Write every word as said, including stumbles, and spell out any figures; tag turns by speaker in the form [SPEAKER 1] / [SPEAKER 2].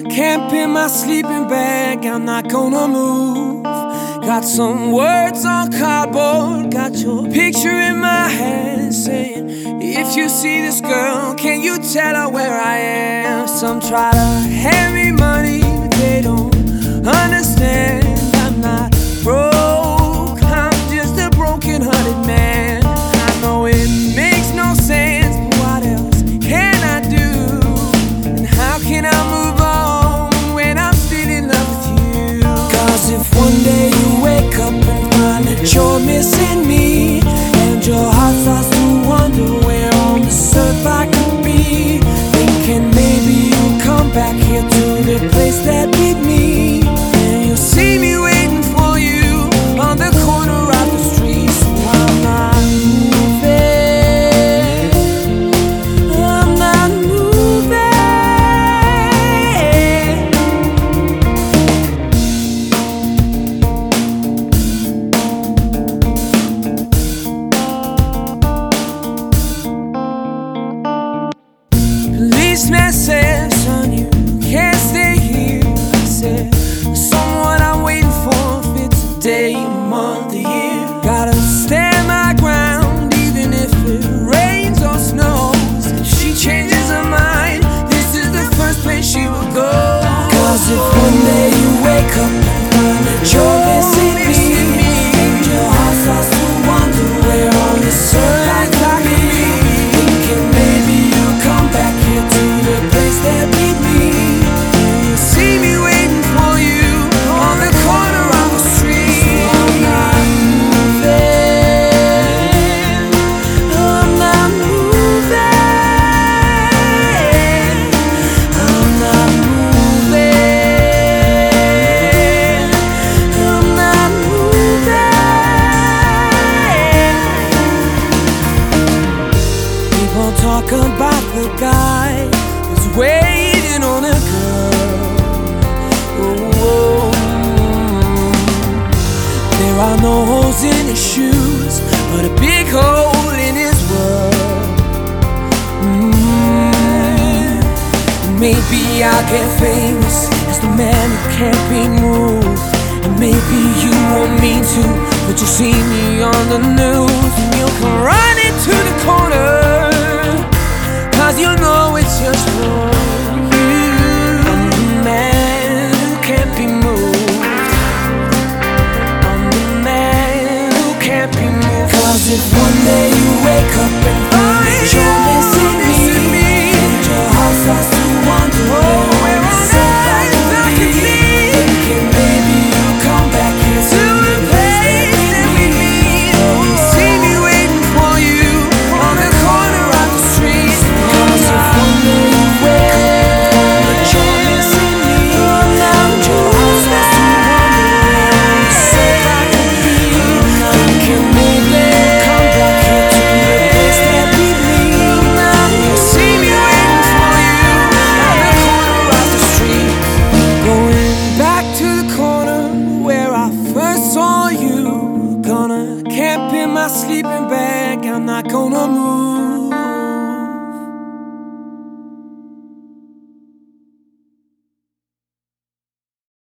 [SPEAKER 1] Camp in my sleeping bag, I'm not gonna move. Got some words on cardboard, got your picture in my hand, saying, if you see this girl, can you tell her where I am? Some try to hand me money, but they don't understand. I'm not broke, I'm just a broken-hearted man. I know it makes no sense, but what else can I do? And how can I move on when I'm still in love with you? Cause if one day you wake up and find that you're missing me, and your heart starts to wonder where on this earth I could be, thinking maybe you'll come back here to the place that beat me, and you'll see me waiting for you on the corner of the street. So I'm not moving, I'm not moving. Policeman said, son, you can't stay here. I said, someone I'm waiting for, if it's a day, a month, a year. Gotta stand my ground, even if it rains or snows. If she changes her mind, this is the first place she will go. Cause if one day you wake up and find that you're missing me, and your heart starts to wonder where on this earth I could be, thinking maybe you'll come back here to the place that beat me, and you'll see me waiting for you on the corner of the street. So I'm not moving, I'm not moving, I'm not moving, I'm not moving. People talk about the guy who's waiting on a girl. Oh, there are no holes in his shoes, but a big hole in his world. Mm. Maybe I'll get famous as the man who can't be moved, and maybe you won't mean to, but you'll see me on the news, and you'll come running to the corner, cause you know it's just wrong.